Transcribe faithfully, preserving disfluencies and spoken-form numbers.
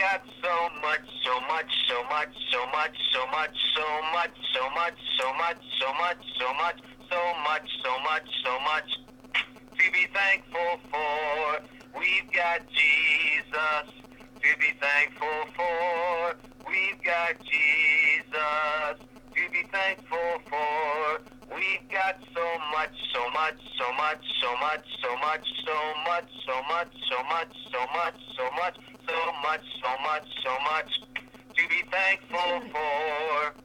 got so much, so much, so much, so much, so much, so much, so much, so much, so much, so much, so much, so much, so much to be thankful for. We've got Jesus to be thankful for. We've got Jesus to be thankful for. We've got so much, so much, so much, so much, so much, so much, so much, so much, so much, so much, so much, so much, so much to be thankful for.